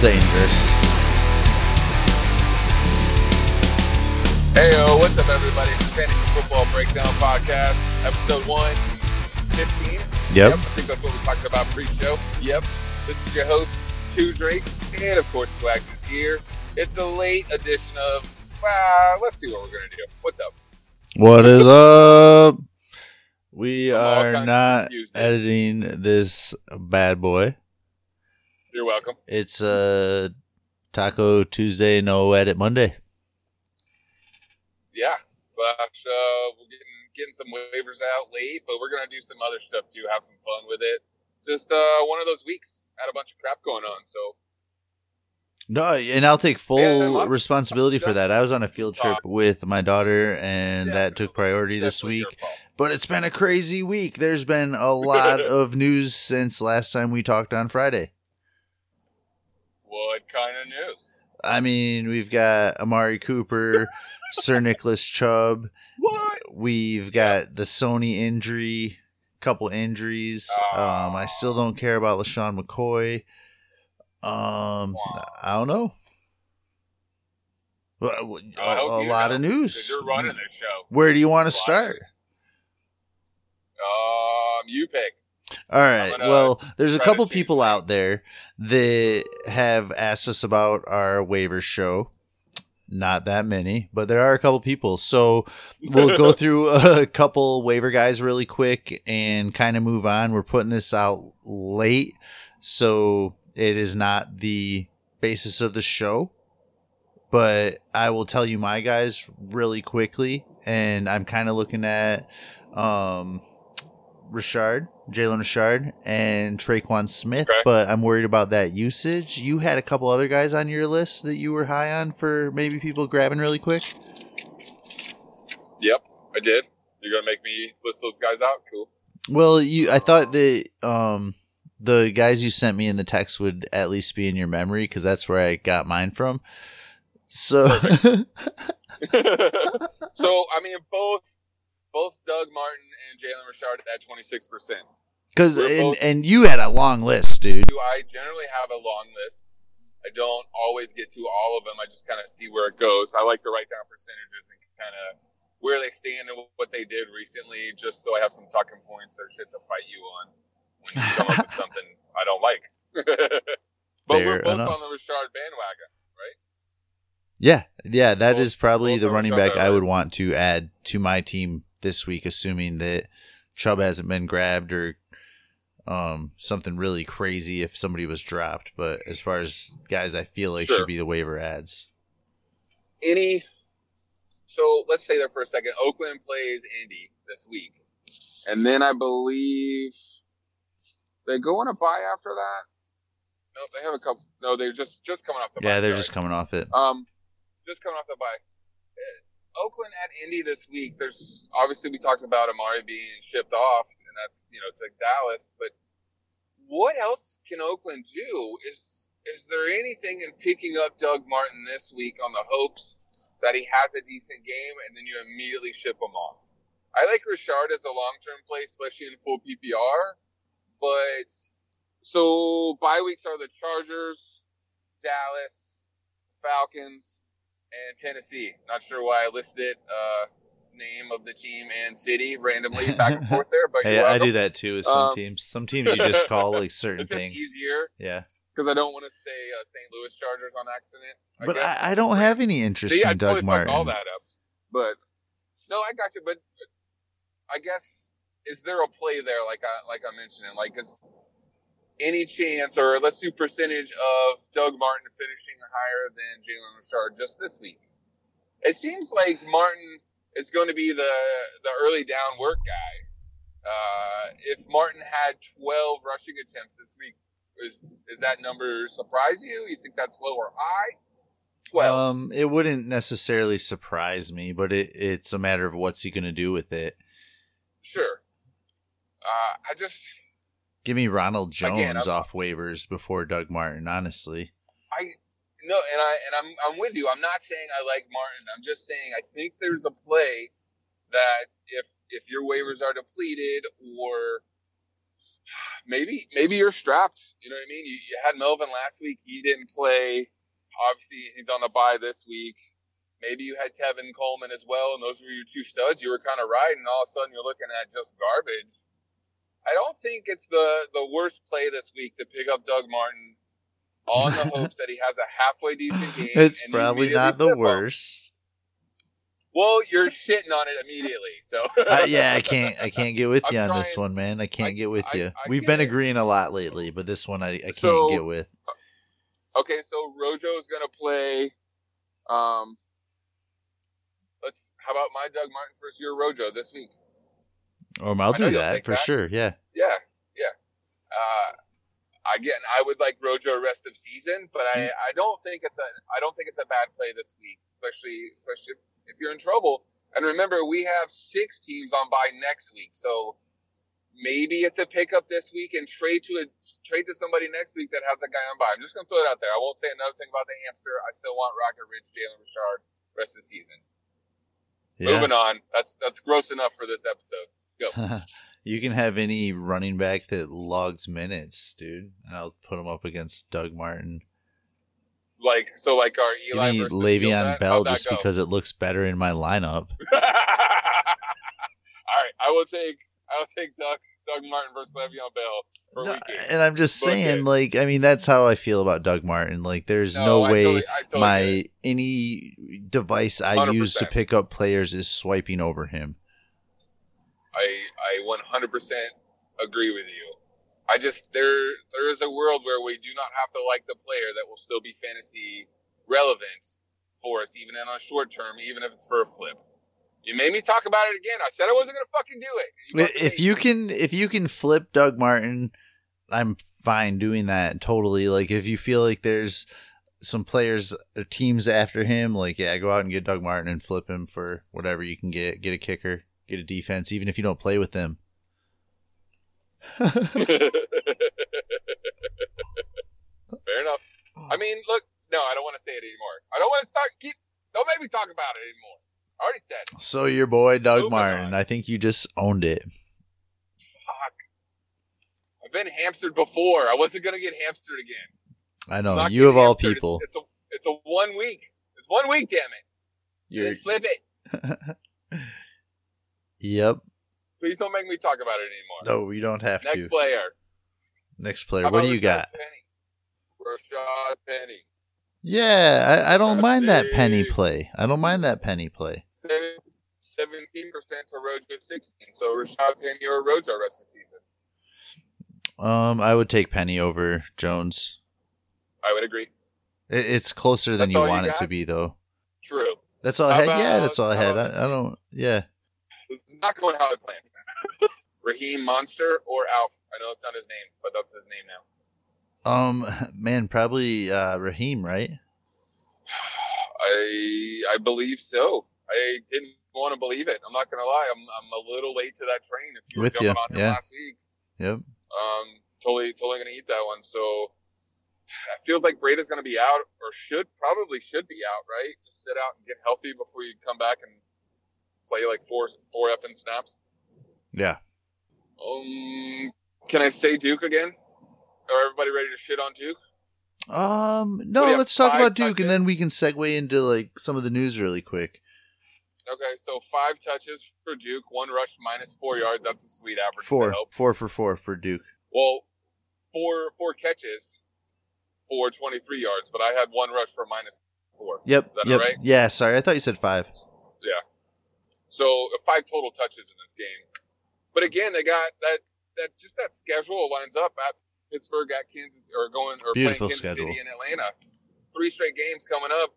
dangerous. Heyo, what's up, everybody? Fantasy Football Breakdown Podcast, episode 115. Yep. I think that's what we talked about pre-show. Yep. This is your host, 2 Drake, and of course, Swag is here. It's a late edition of, let's see what we're going to do. What's up? What is up? We I'm are not editing this bad boy. You're welcome. It's Taco Tuesday, no edit Monday. Yeah. We're getting some waivers out late, but we're going to do some other stuff too, have some fun with it. Just one of those weeks. Had a bunch of crap going on, so. No, and I'll take full responsibility for that. I was on a field trip with my daughter, and that took priority this week. But it's been a crazy week. There's been a lot of news since last time we talked on Friday. What kind of news? I mean, we've got Amari Cooper, Sir Nicholas Chubb. What? We've got the Sony injury, couple injuries. I still don't care about LaShawn McCoy. I don't know. A lot of news. You're running this show. Where do you want to start? You pick. All right. Well, there's a couple people out there that have asked us about our waiver show. Not that many, but there are a couple people. So we'll go through a couple waiver guys really quick and kind of move on. We're putting this out late, so it is not the basis of the show. But I will tell you my guys really quickly, and I'm kind of looking at Jalen Richard, and Traquan Smith, but I'm worried about that usage. You had a couple other guys on your list that you were high on for maybe people grabbing really quick? Yep, I did. You're going to make me list those guys out? Cool. Well, I thought that the guys you sent me in the text would at least be in your memory, because that's where I got mine from. So, So, I mean, both Doug Martin and Jalen Richard at 26%. Because and you had a long list, dude. I generally have a long list. I don't always get to all of them. I just kind of see where it goes. I like to write down percentages and kind of where they stand and what they did recently, just so I have some talking points or shit to fight you on when you come up with something I don't like. But we're both on the Richard bandwagon, right? Yeah, that is probably the running back I would want to add to my team this week, assuming that Chubb hasn't been grabbed or something really crazy if somebody was dropped. But as far as guys I feel like should be the waiver ads. So let's say that for a second. Oakland plays Indy this week. And then I believe they go on a bye after that. No, they have a couple. No, they're just coming off the bye. Yeah, they're just coming off it. Just coming off the bye. Oakland at Indy this week. There's obviously we talked about Amari being shipped off, and that's to Dallas. But what else can Oakland do? Is there anything in picking up Doug Martin this week on the hopes that he has a decent game, and then you immediately ship him off? I like Richard as a long-term play, especially in full PPR. But so bye weeks are the Chargers, Dallas, Falcons, and Tennessee. Not sure why I listed name of the team and city randomly back and forth there, but hey, I do that too with some teams. Some teams you just call like certain things. It's easier. Yeah. Because I don't want to say St. Louis Chargers on accident. But I don't have any interest in Doug Martin. All that up. But no, I got you. But I guess is there a play there like I mentioned? Like, is any chance, or let's do percentage of Doug Martin finishing higher than Jalen Richard just this week? It seems like Martin is going to be the early down work guy. If Martin had 12 rushing attempts this week, is that number surprise you? You think that's low or high? 12. It wouldn't necessarily surprise me, but it's a matter of what's he going to do with it. Sure. Give me Ronald Jones off waivers before Doug Martin, honestly. I'm with you. I'm not saying I like Martin. I'm just saying I think there's a play that if your waivers are depleted or maybe you're strapped. You know what I mean? You had Melvin last week. He didn't play. Obviously, he's on the bye this week. Maybe you had Tevin Coleman as well, and those were your two studs. You were kind of right, and all of a sudden you're looking at just garbage. I don't think it's the worst play this week to pick up Doug Martin on the hopes that he has a halfway decent game. It's probably not the worst. Well, you're shitting on it immediately, so yeah, I can't get with you on this one, man. I can't get with you. We've been agreeing a lot lately, but this one I can't get with. Okay, so Rojo is gonna play. How about my Doug Martin versus your Rojo this week? I'll do that for sure. Yeah. Again, I would like Rojo rest of season, but I don't think it's a bad play this week, especially if you're in trouble. And remember, we have 6 teams on bye next week, so maybe it's a pickup this week and trade to somebody next week that has a guy on bye. I'm just gonna throw it out there. I won't say another thing about the hamster. I still want Rocket Ridge, Jalen Richard rest of the season. Yeah. Moving on. That's gross enough for this episode. Go. You can have any running back that logs minutes, dude. I'll put him up against Doug Martin. Like our Eli versus Le'Veon Bell just because it looks better in my lineup. All right, I will take Doug Martin versus Le'Veon Bell for a weekend. And I'm just saying, that's how I feel about Doug Martin. Like, there's no way any device I 100%. use to pick up players is swiping over him. I 100% agree with you. I just there is a world where we do not have to like the player that will still be fantasy relevant for us, even in a short term, even if it's for a flip. You made me talk about it again. I said I wasn't going to fucking do it. If you can flip Doug Martin, I'm fine doing that totally. Like, if you feel like there's some players or teams after him, go out and get Doug Martin and flip him for whatever you can get. Get a kicker, get a defense, even if you don't play with them. Fair enough. I mean, look, no, I don't want to say it anymore. I don't want to don't make me talk about it anymore. I already said. So your boy Doug Martin, I think you just owned it. Fuck. I've been hamstered before. I wasn't gonna get hamstered again. I know, you of all people. It's a 1 week. It's 1 week, damn it. Then flip it. Yep. Please don't make me talk about it anymore. No, you don't have to. Next player. What do you got? Rashad Penny. Yeah, I don't mind that Penny play. 17% to Rojo 16. So Rashad Penny or Rojo rest of the season. I would take Penny over Jones. I would agree. It's closer than you want it to be, though. True. That's all I had. Yeah, that's all I had. I don't. Yeah. This is not going how I planned. Raheem Monster or Alf. I know it's not his name, but that's his name now. Man, probably Raheem, right? I believe so. I didn't want to believe it. I'm not gonna lie. I'm a little late to that train. If you were jumping on him last week, yep. Totally gonna eat that one. So it feels like Breda's gonna be out, or should be out, right? Just sit out and get healthy before you come back and play like four effing snaps. Yeah. Can I say Duke again? Are everybody ready to shit on Duke? No, let's talk about Duke, and then we can segue into some of the news really quick. Okay, so 5 touches for Duke, 1 rush, -4 yards. That's a sweet average. 4 for 4 for Duke. Well, four catches for 23 yards, but I had 1 rush for -4. Yep. Is that right? Yeah, sorry. I thought you said 5. Yeah. So 5 total touches in this game. But again, they got that schedule lines up at Pittsburgh, at Kansas, or beautiful playing Kansas schedule. City and Atlanta. 3 straight games coming up.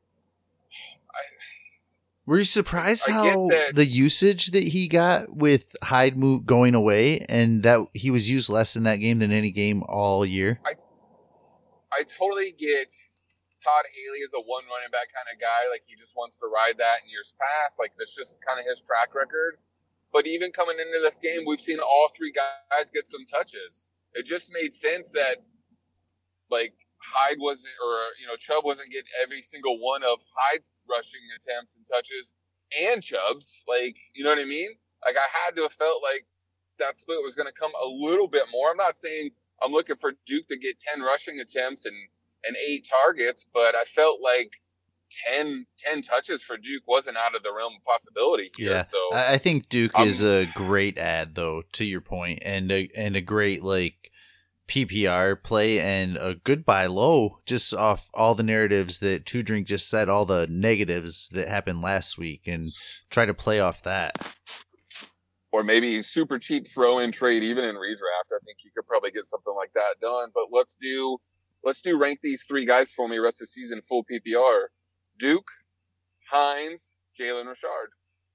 Were you surprised how the usage that he got with Hyde going away, and that he was used less in that game than any game all year? I totally get Todd Haley is a one running back kind of guy. Like, he just wants to ride that in years past. Like, that's just kind of his track record. But even coming into this game, we've seen all 3 guys get some touches. It just made sense that, Hyde wasn't, or, Chubb wasn't getting every single one of Hyde's rushing attempts and touches and Chubb's. You know what I mean? I had to have felt like that split was going to come a little bit more. I'm not saying I'm looking for Duke to get 10 rushing attempts and 8 targets, but I felt like 10 touches for Duke wasn't out of the realm of possibility here. Yeah, so I think Duke is a great ad, though, to your point, and a great like PPR play and a good buy low, just off all the narratives that Two Drink just said, all the negatives that happened last week, and try to play off that. Or maybe super cheap throw-in trade, even in redraft. I think you could probably get something like that done. But let's do rank these 3 guys for me rest of the season full PPR. Duke, Hines, Jalen Richard.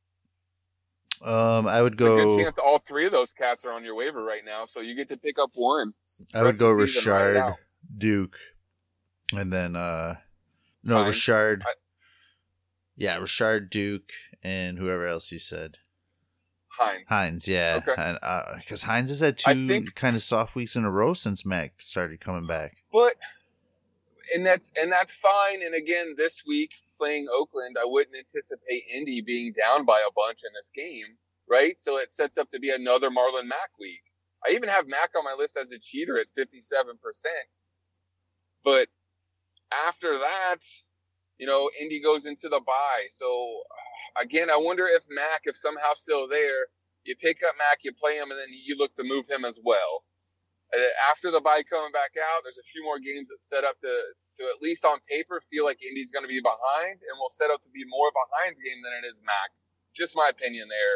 I would go. There's a good chance all 3 of those cats are on your waiver right now, so you get to pick up one. I would go Richard, Duke, and then Richard. Richard, Duke, and whoever else you said. Hines, yeah. Okay. Because Hines has had 2 kind of soft weeks in a row since Mac started coming back. But and that's fine. And again, this week playing Oakland, I wouldn't anticipate Indy being down by a bunch in this game, right? So it sets up to be another Marlon Mack week. I even have Mack on my list as a cheater at 57%. But after that, Indy goes into the bye. So again, I wonder if Mack, if somehow still there, you pick up Mack, you play him, and then you look to move him as well. After the bye coming back out, there's a few more games that set up to at least on paper feel like Indy's going to be behind, and will set up to be more of a Hines game than it is Mack. Just my opinion there.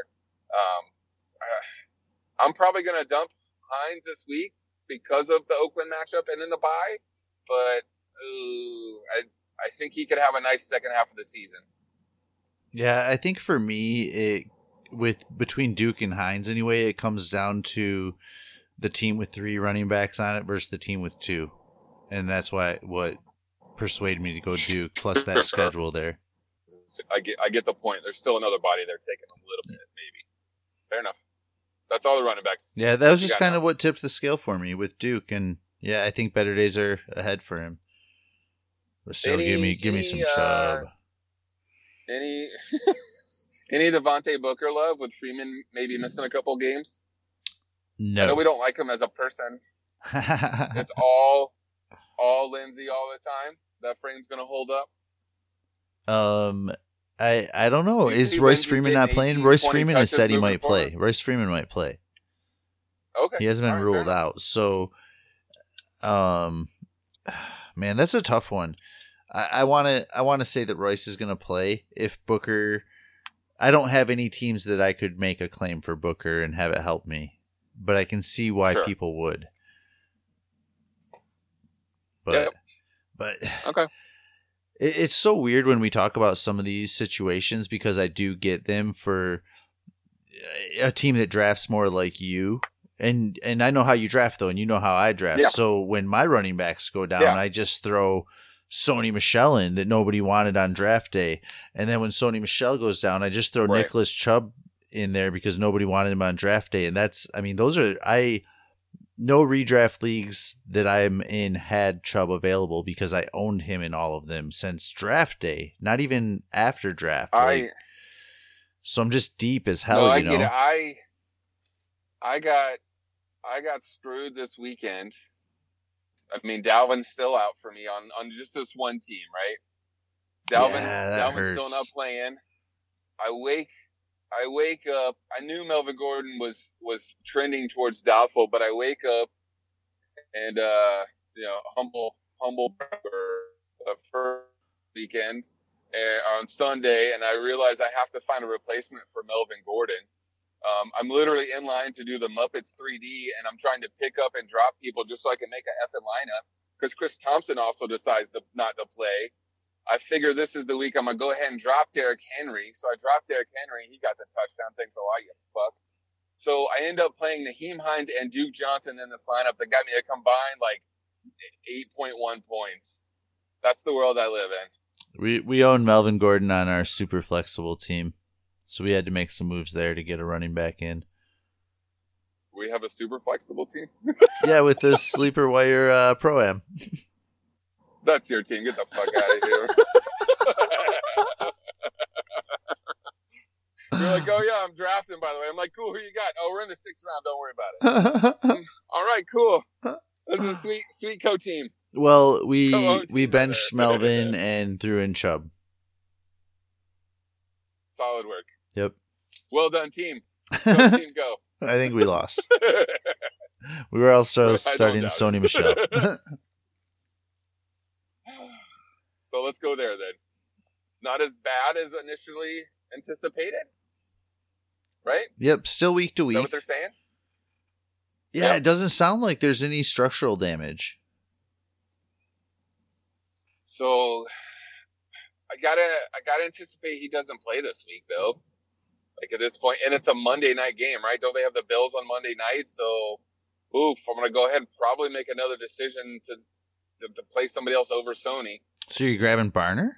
I'm probably going to dump Hines this week because of the Oakland matchup and in the bye, but I think he could have a nice second half of the season. Yeah, I think for me, between Duke and Hines anyway, it comes down to the team with 3 running backs on it versus the team with 2. And that's what persuaded me to go Duke, plus that schedule there. I get the point. There's still another body there taking a little bit, maybe. Fair enough. That's all the running backs. Yeah, that was just kind of what tipped the scale for me with Duke. And yeah, I think better days are ahead for him. But still, give me some Chubb. Any Devontae Booker love with Freeman maybe missing a couple games? No. I know we don't like him as a person. It's all Lindsay all the time. That frame's going to hold up. I don't know. Is Royce Freeman not playing? Royce Freeman has said he might play. Royce Freeman might play. Okay. He hasn't been ruled out. So, man, that's a tough one. I want to say that Royce is going to play if Booker. I don't have any teams that I could make a claim for Booker and have it help me, but I can see why people would. But okay. It's so weird when we talk about some of these situations because I do get them for a team that drafts more like you. And I know how you draft, though, and you know how I draft. Yeah. So when my running backs go down, I just throw Sony Michel in that nobody wanted on draft day. And then when Sony Michel goes down, I just throw Nicholas Chubb in there because nobody wanted him on draft day. And those are no redraft leagues that I'm in had Chubb available because I owned him in all of them since draft day, not even after draft. So I'm just deep as hell. I get it. I got screwed this weekend. I mean, Dalvin's still out for me on just this one team, right? Dalvin's still not playing. I wake up. I knew Melvin Gordon was trending towards doubtful, but I wake up and humble for weekend on Sunday, and I realize I have to find a replacement for Melvin Gordon. I'm literally in line to do the Muppets 3D, and I'm trying to pick up and drop people just so I can make an effing lineup because Chris Thompson also decides not to play. I figure this is the week I'm going to go ahead and drop Derrick Henry. So I dropped Derrick Henry, and he got the touchdown. Thanks a lot, you fuck. So I end up playing Naheem Hines and Duke Johnson in this lineup that got me a combined 8.1 points. That's the world I live in. We own Melvin Gordon on our super flexible team. So we had to make some moves there to get a running back in. We have a super flexible team? Yeah, with the Sleeper Wire Pro-Am. That's your team. Get the fuck out of here. You're like, oh yeah, I'm drafting, by the way. I'm like, cool, who you got? Oh, we're in the 6th round. Don't worry about it. All right, cool. This is a sweet co-team. Well, we benched Melvin and threw in Chubb. Solid work. Yep. Well done, team. Go, team, go. I think we lost. We were also starting Sony Michel. So let's go there then. Not as bad as initially anticipated, right? Yep, still week to Is week. that what they're saying? Yeah, It doesn't sound like there's any structural damage. So I gotta anticipate he doesn't play this week though. Like at this point, and it's a Monday night game, right? Don't they have the Bills on Monday night? So, oof, I'm gonna go ahead and probably make another decision to play somebody else over Sony. So you're grabbing Barner?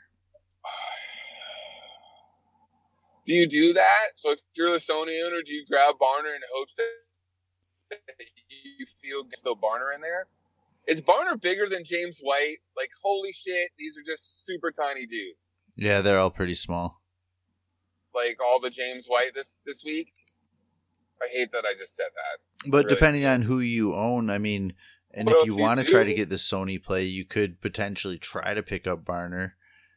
Do you do that? So if you're the Sony owner, do you grab Barner in hopes that you feel still Barner in there? Is Barner bigger than James White? Like, holy shit, these are just super tiny dudes. Yeah, they're all pretty small. Like all the James White this week. I hate that I just said that. But really, depending on who you own, I mean, and if you want to try to get the Sony play, you could potentially try to pick up Barner.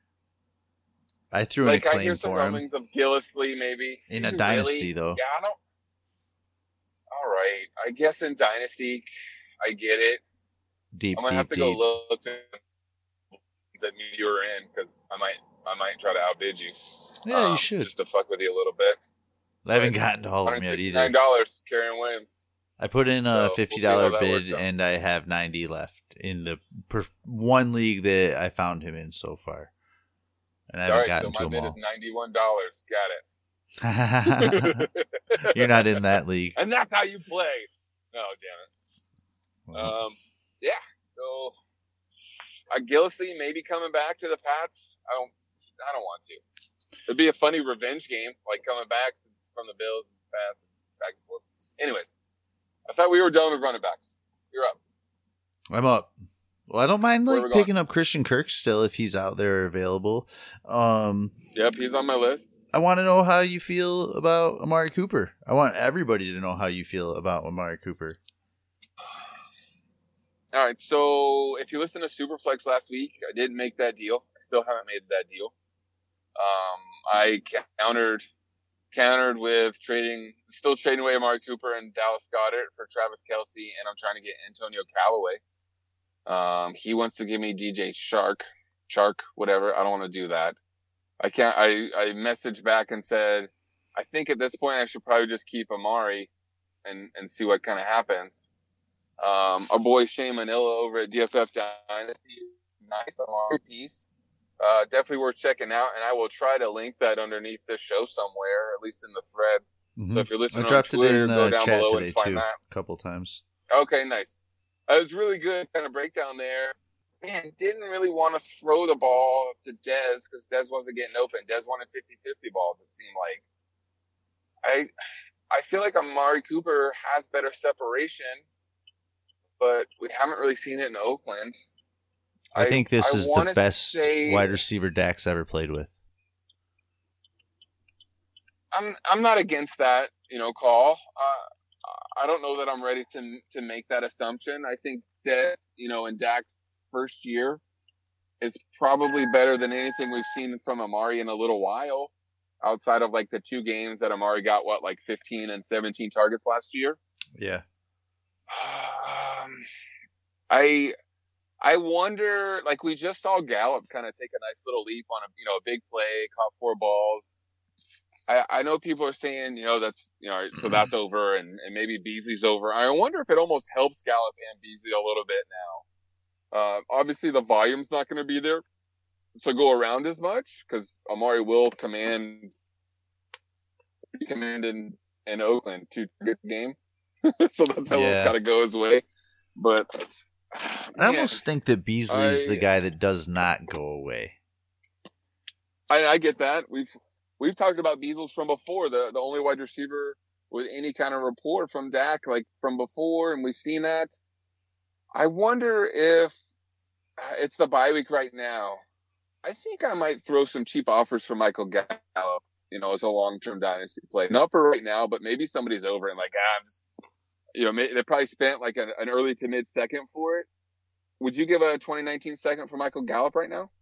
I threw in a claim for him. I hear some rumblings of Gillislee maybe. In a Dynasty, though. Yeah, I don't. All right. I guess in Dynasty, I get it. I'm going to have to go look at me you're in because I might try to outbid you. Yeah, you should. Just to fuck with you a little bit. I haven't gotten to all of them yet either. $169, Karen Williams. I put in a $50 bid, and I have 90 left in the one league that I found him in so far. And I haven't gotten to them all. So my bid is $91. Got it. You're not in that league. And that's how you play. Oh, damn it. Yeah. So Gillislee may be coming back to the Pats. I don't want to. It'd be a funny revenge game, like coming back from the Bills and Pats and back and forth. Anyways, I thought we were done with running backs. You're up. I'm up. Well, I don't mind picking up Christian Kirk still if he's out there available. Yep, he's on my list. I want to know how you feel about Amari Cooper. I want everybody to know how you feel about Amari Cooper. All right, so if you listened to Superflex last week, I did make that deal. I still haven't made that deal. I countered with still trading away Amari Cooper and Dallas Goedert for Travis Kelce, and I'm trying to get Antonio Callaway. He wants to give me DJ Chark, whatever. I don't want to do that. I messaged back and said, I think at this point I should probably just keep Amari and see what kind of happens. Our boy Shane Manila over at DFF Dynasty, nice Amari piece. Definitely worth checking out, and I will try to link that underneath this show somewhere, at least in the thread. Mm-hmm. So if you're listening on Twitter, go down below and find that. A couple times. Okay, nice. It was really good kind of breakdown there. Man, didn't really want to throw the ball to Dez because Dez wasn't getting open. Dez wanted 50-50 balls, it seemed like. I feel like Amari Cooper has better separation, but we haven't really seen it in Oakland. I think this is the best wide receiver Dak's ever played with. I'm not against that, call. I don't know that I'm ready to make that assumption. I think Dez, in Dak's first year is probably better than anything we've seen from Amari in a little while, outside of like the 2 games that Amari got, 15 and 17 targets last year. Yeah. I wonder, we just saw Gallup kind of take a nice little leap on a big play, caught 4 balls. I know people are saying, that's, so that's over and maybe Beasley's over. I wonder if it almost helps Gallup and Beasley a little bit now. Obviously the volume's not going to be there to go around as much because Amari will command in Oakland to get the game. So that's how it's got to go his way. But I almost think that Beasley's the guy that does not go away. I get that. We've talked about Beasley from before, the only wide receiver with any kind of rapport from Dak, from before, and we've seen that. I wonder if it's the bye week right now. I think I might throw some cheap offers for Michael Gallup. as a long-term dynasty play. Not for right now, but maybe somebody's over and like, I'm just, they probably spent like an early to mid second for it. Would you give a 2019 second for Michael Gallup right now?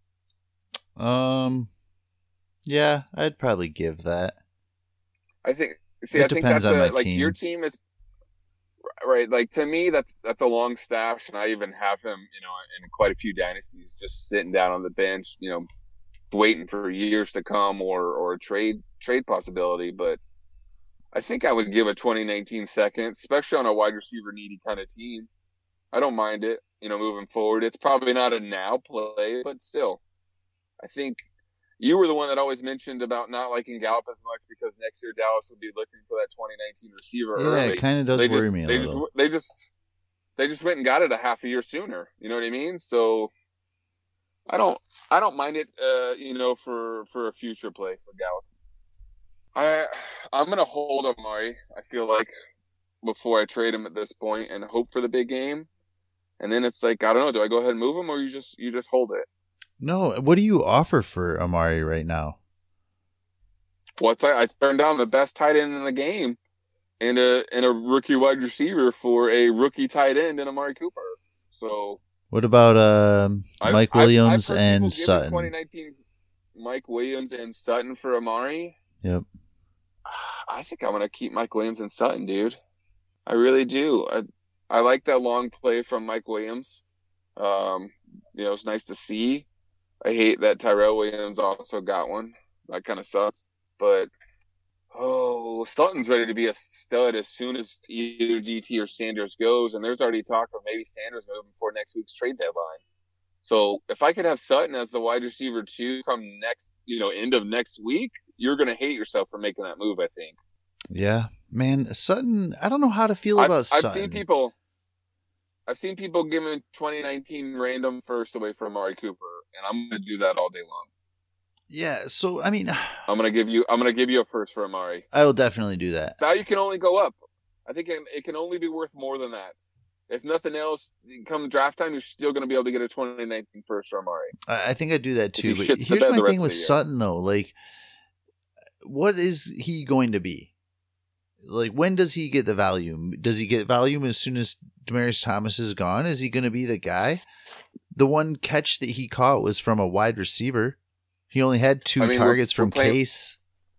Yeah, I'd probably give that. I think that's like team. Your team is right. Like to me, that's a long stash, and I even have him, in quite a few dynasties, just sitting down on the bench, waiting for years to come or a trade possibility. But I think I would give a 2019 second, especially on a wide receiver needy kind of team. I don't mind it, moving forward. It's probably not a now play, but still, I think you were the one that always mentioned about not liking Gallup as much because next year Dallas will be looking for that 2019 receiver early. Yeah, it kind of does worry me a little. They just went and got it a half a year sooner. You know what I mean? So I don't mind it, for a future play for Gallup. I'm gonna hold Amari. I feel like before I trade him at this point and hope for the big game, and then it's like I don't know. Do I go ahead and move him or you just hold it? No. What do you offer for Amari right now? I turned down the best tight end in the game, and a rookie wide receiver for a rookie tight end in Amari Cooper. So what about Mike Williams and Sutton? 2019 Mike Williams and Sutton for Amari. Yep. I think I'm gonna keep Mike Williams and Sutton, dude. I really do. I like that long play from Mike Williams. It's nice to see. I hate that Tyrell Williams also got one. That kind of sucks. But, Sutton's ready to be a stud as soon as either DT or Sanders goes. And there's already talk of maybe Sanders moving before next week's trade deadline. So if I could have Sutton as the wide receiver 2 come next, end of next week, you're going to hate yourself for making that move, I think. Yeah. Man, Sutton, I don't know how to feel about Sutton. I've seen people giving 2019 random first away from Amari Cooper, and I'm going to do that all day long. Yeah, so I mean, I'm going to give you a first for Amari. I will definitely do that. Value can only go up. I think it can only be worth more than that. If nothing else, come draft time, you're still going to be able to get a 2019 first for Amari. I think I do that too. But here's my thing with Sutton, though. Like, what is he going to be? Like, when does he get the value? Does he get value as soon as Demaryius Thomas is gone? Is he going to be the guy? The one catch that he caught was from a wide receiver. He only had 2 targets from Case.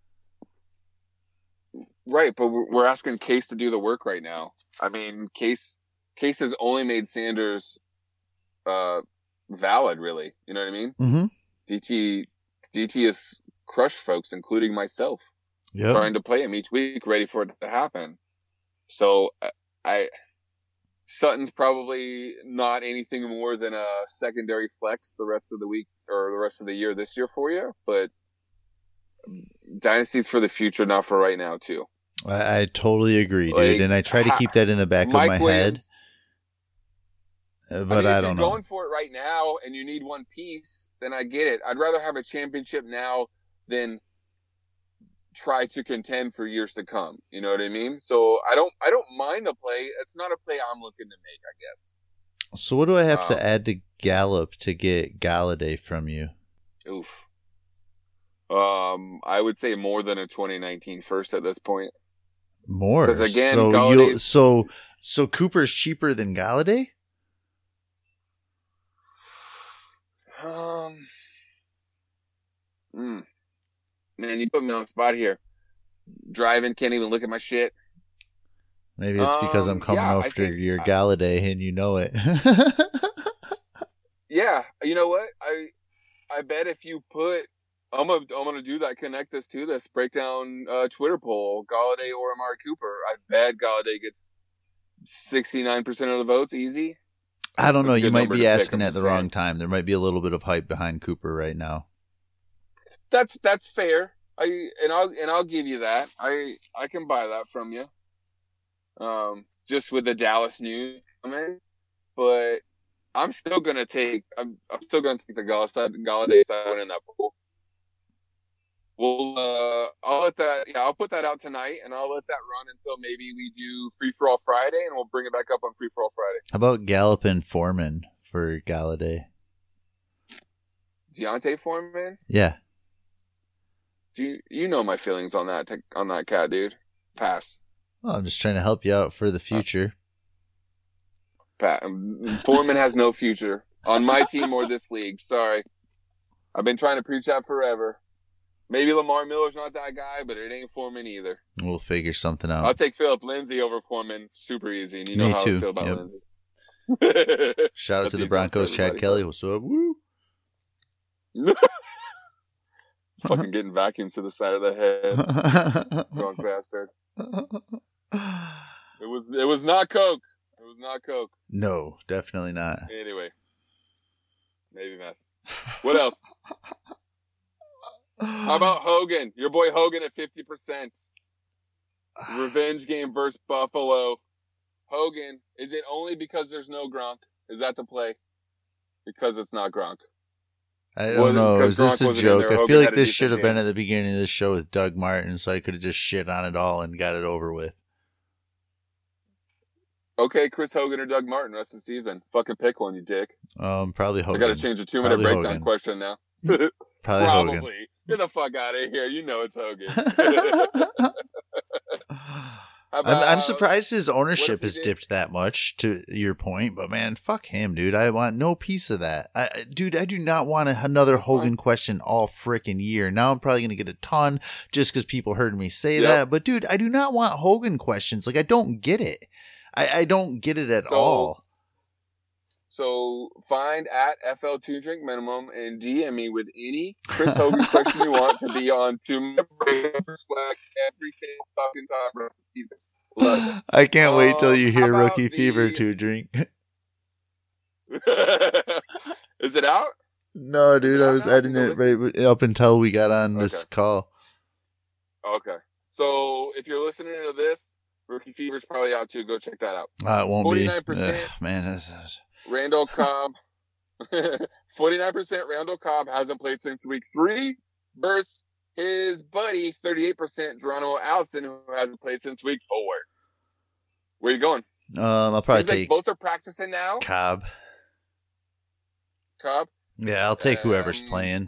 Right, but we're asking Case to do the work right now. I mean, Case has only made Sanders valid, really. You know what I mean? Mm-hmm. DT has crushed folks, including myself. Yep. Trying to play him each week, ready for it to happen. So Sutton's probably not anything more than a secondary flex the rest of the week or the rest of the year this year for you, but Dynasty's for the future, not for right now too. I totally agree, dude, and I try to keep that in the back of my head. But I don't know. If you're going for it right now and you need one piece, then I get it. I'd rather have a championship now than try to contend for years to come. You know what I mean? So I don't mind the play. It's not a play I'm looking to make, I guess. So what do I have to add to Gallup to get Galladay from you? Oof. I would say more than a 2019 first at this point. More? Because again, so Cooper's cheaper than Galladay? Man, you put me on the spot here. Driving, can't even look at my shit. Maybe it's because I'm coming after your Galladay and you know it. Yeah, you know what? I bet if you put, I'm gonna do that. Connect this to this breakdown Twitter poll: Galladay or Amari Cooper. I bet Galladay gets 69% of the votes, easy. I don't know. You might be asking at the wrong time. There might be a little bit of hype behind Cooper right now. That's fair. I'll give you that. I can buy that from you. Just with the Dallas news coming, but I'm still gonna take the Galladay side in that pool. I'll put that out tonight, and I'll let that run until maybe we do Free for All Friday, and we'll bring it back up on Free for All Friday. How about Gallup and Foreman for Galladay? Deontay Foreman? Yeah. You know my feelings on that cat, dude. Pass. Well, I'm just trying to help you out for the future. Foreman has no future on my team or this league. Sorry. I've been trying to preach that forever. Maybe Lamar Miller's not that guy, but it ain't Foreman either. We'll figure something out. I'll take Philip Lindsay over Foreman. Super easy. And you know how I feel about Lindsay. Shout out to the Broncos, Chad Kelly. What's up? Woo! Fucking getting vacuums to the side of the head. Drunk bastard. It was not Coke. It was not Coke. No, definitely not. Anyway. Maybe meth. What else? How about Hogan? Your boy Hogan at 50%. Revenge game versus Buffalo. Hogan, is it only because there's no Gronk? Is that the play? Because it's not Gronk. I don't know. Is this a joke? I feel like this should have been at the beginning of the show with Doug Martin, so I could have just shit on it all and got it over with. Okay, Chris Hogan or Doug Martin rest of the season. Fucking pick one, you dick. Probably Hogan. I got to change the 2-minute breakdown Hogan. Question now. Probably. Hogan. Get the fuck out of here. You know it's Hogan. I'm surprised his ownership has dipped that much, to your point, but man, fuck him, dude. I want no piece of that. I do not want another Hogan question all frickin' year. Now I'm probably going to get a ton just because people heard me say that, but dude, I do not want Hogan questions. Like, I don't get it. I don't get it at all. So find at FL2 Drink Minimum and DM me with any Chris Hogan question you want to be on 2-minute swag every single fucking time rest of the season. Look, I can't wait till you hear Rookie Fever 2 Drink. Is it out? No, dude, I was editing it right up until we got on this call. Okay. So if you're listening to this, Rookie Fever's probably out too. Go check that out. It won't 49%, be. 49%. Man, that's... Randall Cobb. 49% Randall Cobb hasn't played since week 3 versus his buddy, 38% Geronimo Allison, who hasn't played since week 4. Where you going? I'll probably take. Both are practicing now. Cobb. Yeah, I'll take whoever's playing.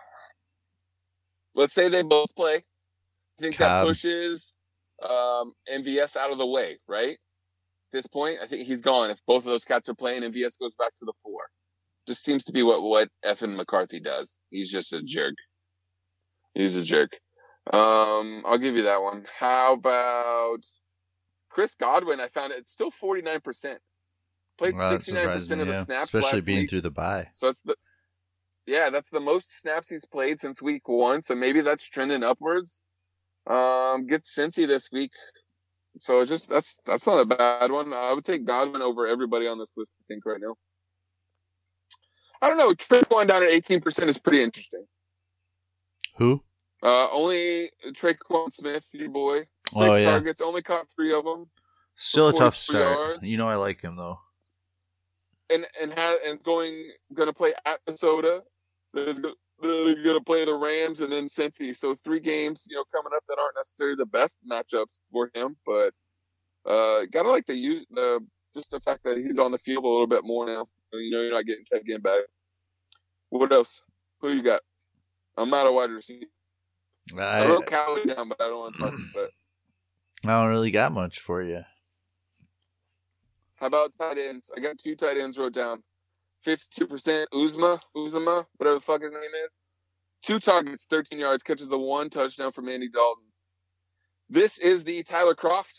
Let's say they both play. I think Cobb. That pushes MVS out of the way, right? At this point, I think he's gone. If both of those cats are playing, MVS goes back to the 4. Just seems to be what effing McCarthy does. He's just a jerk. He's a jerk. I'll give you that one. How about Chris Godwin? I found it's still 49%. Played 69% of the snaps, especially being through the bye. So that's the most snaps he's played since week 1. So maybe that's trending upwards. Gets Cincy this week. So that's not a bad one. I would take Godwin over everybody on this list, I think, right now. I don't know. Traquan down at 18% is pretty interesting. Who? Only Traquan Smith, your boy. 6 targets, only caught 3 of them. Still a tough start. Yards. You know I like him though. And gonna play at Minnesota. They're gonna play the Rams and then Cincy. So 3 games, coming up that aren't necessarily the best matchups for him, but gotta like the fact that he's on the field a little bit more now. You're not getting Ted Ginn back. What else? Who you got? I'm not a wide receiver. I wrote Callie down, but I don't want to talk about it. I don't really got much for you. How about tight ends? I got 2 tight ends wrote down. 52% Uzma, whatever the fuck his name is. 2 targets, 13 yards, catches the 1 touchdown from Andy Dalton. This is the Tyler Kroft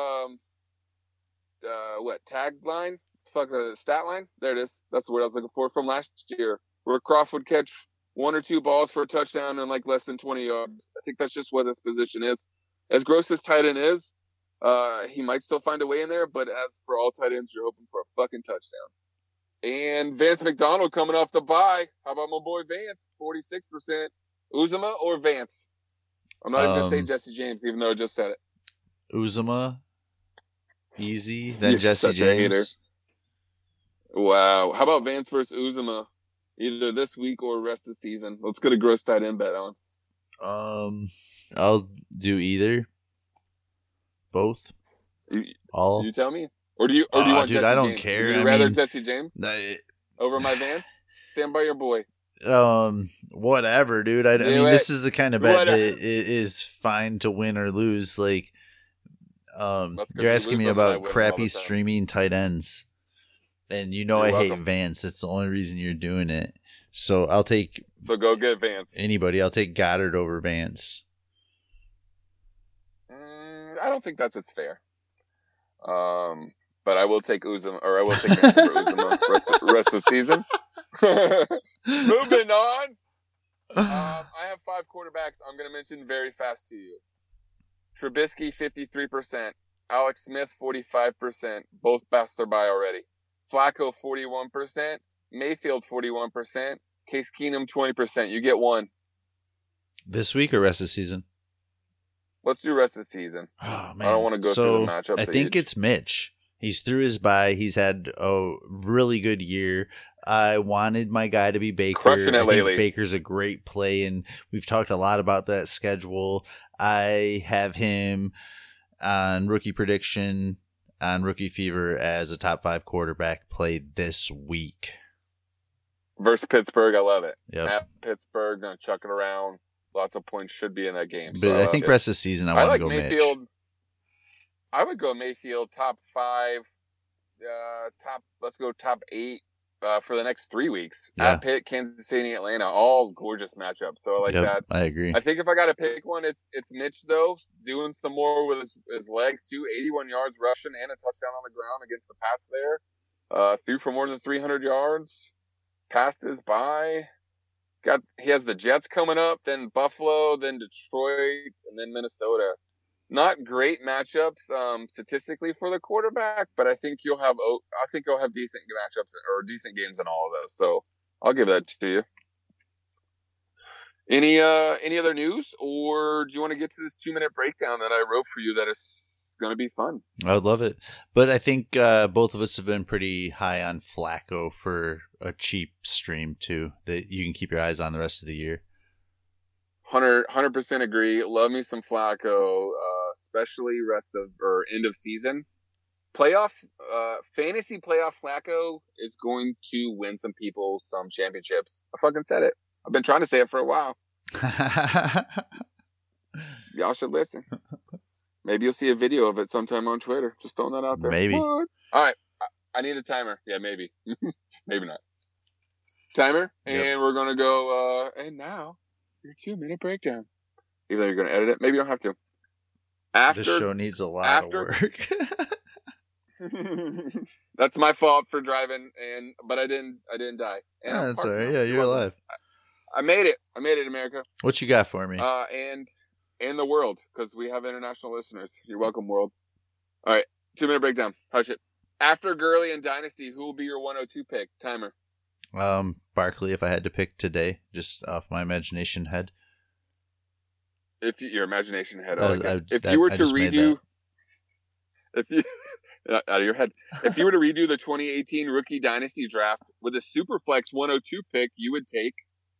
tagline? Stat line? There it is. That's the word I was looking for from last year, where Kroft would catch 1 or 2 balls for a touchdown in like less than 20 yards. I think that's just what this position is. As gross as tight end is, he might still find a way in there, but as for all tight ends, you're hoping for a fucking touchdown. And Vance McDonald coming off the bye. How about my boy Vance? 46%. Uzama or Vance? I'm not even going to say Jesse James, even though I just said it. Uzama. Easy. Then Jesse James. Wow. How about Vance versus Uzama? Either this week or rest of the season. Let's get a gross tight end bet on. I'll do either. Both. All. You tell me. Or do you want dude, Jesse I don't James? care. Would you rather Jesse James over my Vance? Stand by your boy. Whatever, dude. I mean, this is the kind of bet that it is fine to win or lose. Like, you're asking me about crappy streaming tight ends, and you know I hate Vance. That's the only reason you're doing it. So I'll take. So go get Vance. Anybody? I'll take Goddard over Vance. I don't think that's fair. But I will take Uzomah, or I will take Vance over Uzomah rest of the season. Moving on. I have 5 quarterbacks I'm going to mention very fast to you. Trubisky, 53%. Alex Smith, 45%. Both passed their bye already. Flacco, 41%. Mayfield, 41%. Case Keenum, 20%. You get one. This week or rest of the season? Let's do rest of the season. Oh, man. I don't want to go through the matchups. I think it's Mitch. He's through his bye. He's had a really good year. I wanted my guy to be Baker. Crushing it lately. Baker's a great play, and we've talked a lot about that schedule. I have him on Rookie Prediction, on Rookie Fever, as a top 5 quarterback play this week. Versus Pittsburgh, I love it. Yep. At Pittsburgh, gonna chuck it around. Lots of points should be in that game. But I think rest of the season, I want to go Mayfield. Mitch. I would go Mayfield top 5, let's go top 8 for the next 3 weeks. Yeah. At Pitt, Kansas City, Atlanta, all gorgeous matchups. So I like that. I agree. I think if I got to pick one, it's Mitch though, doing some more with his leg too. 81 yards rushing and a touchdown on the ground against the pass there. Threw for more than 300 yards. Passed his bye. He has the Jets coming up, then Buffalo, then Detroit, and then Minnesota. Not great matchups statistically for the quarterback, but I think you'll have decent matchups or decent games in all of those. So I'll give that to you. Any other news, or do you want to get to this 2-minute breakdown that I wrote for you that is going to be fun? I would love it. But I think both of us have been pretty high on Flacco for a cheap stream too, that you can keep your eyes on the rest of the year. 100% agree. Love me some Flacco, especially end of season. Fantasy playoff Flacco is going to win some people some championships. I fucking said it. I've been trying to say it for a while. Y'all should listen. Maybe you'll see a video of it sometime on Twitter. Just throwing that out there. Maybe. What? All right. I need a timer. Yeah, maybe. Maybe not. Timer. Yep. And we're going to go, and now, your 2-minute breakdown. Even though you're going to edit it. Maybe you don't have to. This show needs a lot of work. That's my fault for driving, but I didn't die. Yeah, that's all right. Yeah, you're alive. I made it. I made it, America. What you got for me? And the world, because we have international listeners. You're welcome, world. All right, 2-minute breakdown. Hush it. After Gurley and Dynasty, who will be your 102 pick? Timer. Barkley, if I had to pick today, just off my imagination head. Your imagination head. If you were to redo the 2018 Rookie Dynasty draft with a Superflex 102 pick, you would take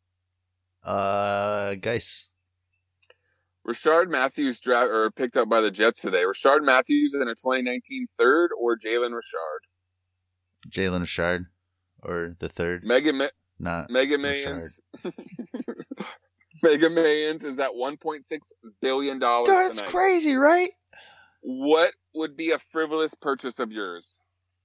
Geis. Rashard Matthews picked up by the Jets today. Rashard Matthews in a 2019 third or Jalen Richard? Jalen Richard or the third. Mega Millions. Mega Millions is at $1.6 billion. God, it's crazy, right? What would be a frivolous purchase of yours?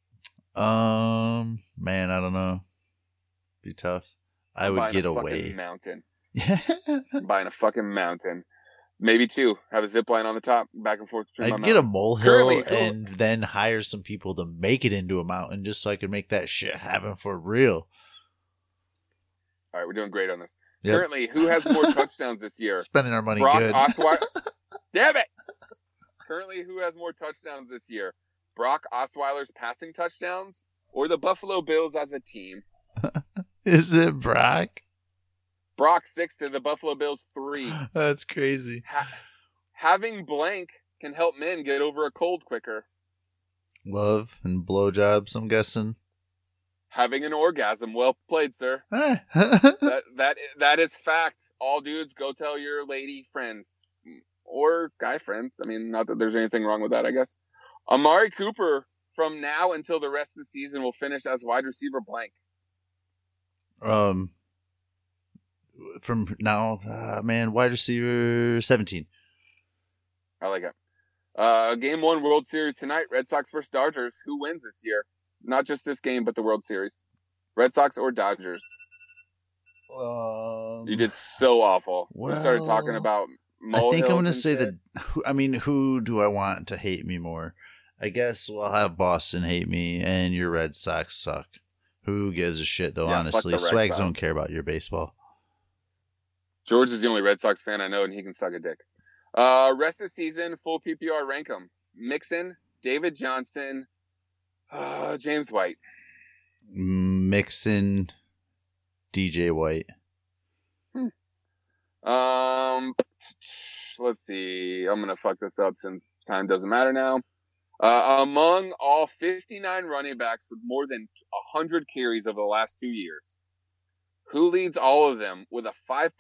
Man, I don't know. Be tough. I would get away. Mountain. Buying a fucking mountain. Maybe 2. Have a zip line on the top, back and forth between my mountains. I'd get a molehill cool. and then hire some people to make it into a mountain just so I could make that shit happen for real. All right, we're doing great on this. Yep. Currently, who has more touchdowns this year? Spending our money Brock good. Damn it! Currently, who has more touchdowns this year? Brock Osweiler's passing touchdowns or the Buffalo Bills as a team? Is it Brock? Brock 6 to the Buffalo Bills 3. That's crazy. Having blank can help men get over a cold quicker. Love and blowjobs, I'm guessing. Having an orgasm. Well played, sir. that is fact. All dudes, go tell your lady friends. Or guy friends. I mean, not that there's anything wrong with that, I guess. Amari Cooper, from now until the rest of the season, will finish as wide receiver blank. from now, man, wide receiver 17. I like it. Game 1 World Series tonight. Red Sox versus Dodgers. Who wins this year? Not just this game, but the World Series. Red Sox or Dodgers? You did so awful. Well, we started talking about I think I'm going to say that. I mean, who do I want to hate me more? I guess we'll have Boston hate me, and your Red Sox suck. Who gives a shit, though, honestly? Swags don't care about your baseball. George is the only Red Sox fan I know, and he can suck a dick. Rest of the season, full PPR, rank them. Mixon, David Johnson, James White. Mixon, DJ White. Let's see. I'm going to fuck this up since time doesn't matter now. Among all 59 running backs with more than 100 carries over the last 2 years, who leads all of them with a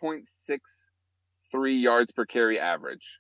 5.63 yards per carry average?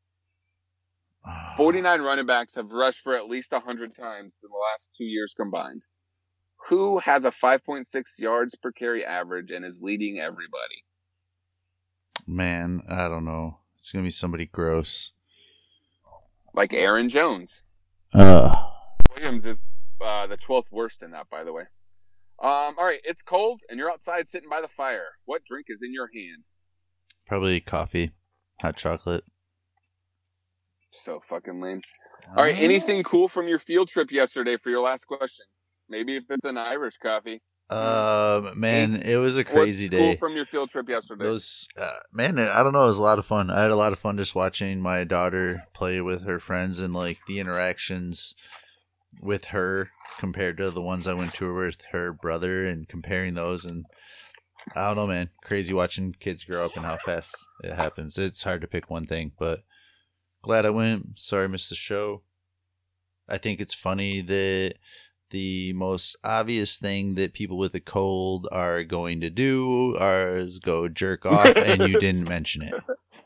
49 running backs have rushed for at least 100 times in the last 2 years combined. Who has a 5.6 yards per carry average and is leading everybody? Man, I don't know. It's going to be somebody gross. Like Aaron Jones. Williams is the 12th worst in that, by the way. All right, it's cold, and you're outside sitting by the fire. What drink is in your hand? Probably coffee. Hot chocolate. So fucking lame. All right, anything cool from your field trip yesterday for your last question? Maybe if it's an Irish coffee. Man, it was a crazy day. Cool from your field trip yesterday? Man, I don't know. It was a lot of fun. I had a lot of fun just watching my daughter play with her friends and like the interactions with her compared to the ones I went to with her brother and comparing those. And I don't know, man. Crazy watching kids grow up and how fast it happens. It's hard to pick one thing, but glad I went. Sorry I missed the show. I think it's funny that the most obvious thing that people with a cold are going to do is go jerk off, and you didn't mention it.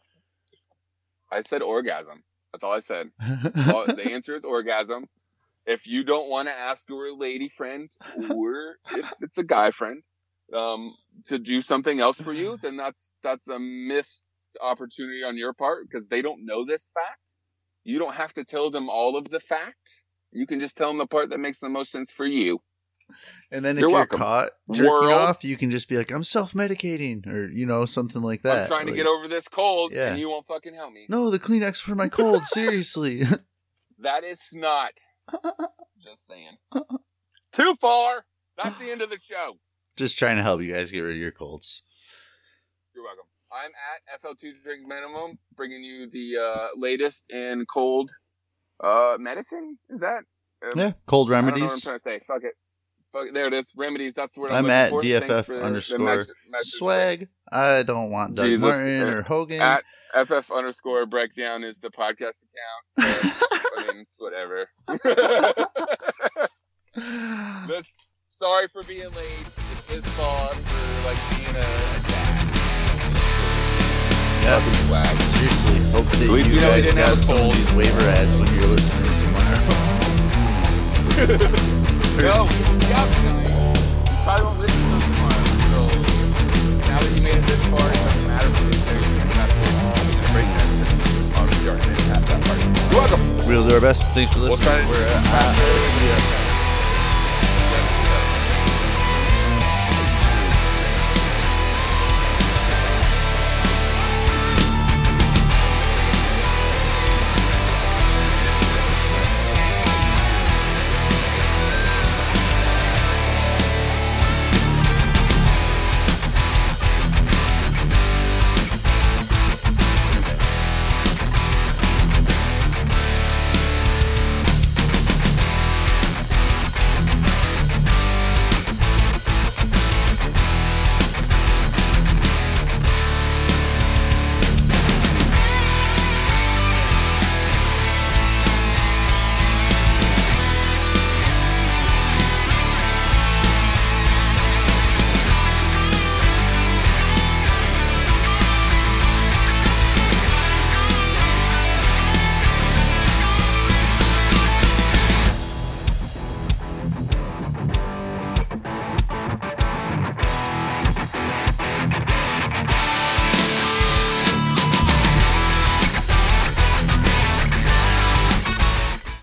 I said orgasm. That's all I said. The answer is orgasm. If you don't want to ask your lady friend, or if it's a guy friend, to do something else for you, then that's a missed opportunity on your part because they don't know this fact. You don't have to tell them all of the fact. You can just tell them the part that makes the most sense for you. And then if you're caught jerking off, you can just be like, I'm self-medicating or, something like that. I'm trying to get over this cold and you won't fucking help me. No, the Kleenex for my cold. Seriously. That is snot. Just saying. Too far. That's the end of the show. Just trying to help you guys get rid of your colds. You're welcome. I'm at FL2 Drink Minimum, bringing you the latest in cold medicine? Is that? Cold remedies. I don't know what I'm trying to say. Fuck it. There it is. Remedies. That's the word I'm at DFF_swag. I don't want Doug Martin or Hogan. At FF_breakdown is the podcast account. I mean, it's whatever. Sorry for being late. It's his fault for being a dad. Yeah, seriously. Hope that you guys got some of these waiver ads when you're listening tomorrow. No, yeah, you probably won't listen to them tomorrow. So now that you made it this far, it doesn't matter for these days. You're going to break that. Obviously, already have that part. You're welcome. We'll do our best. Thanks for listening. We'll try to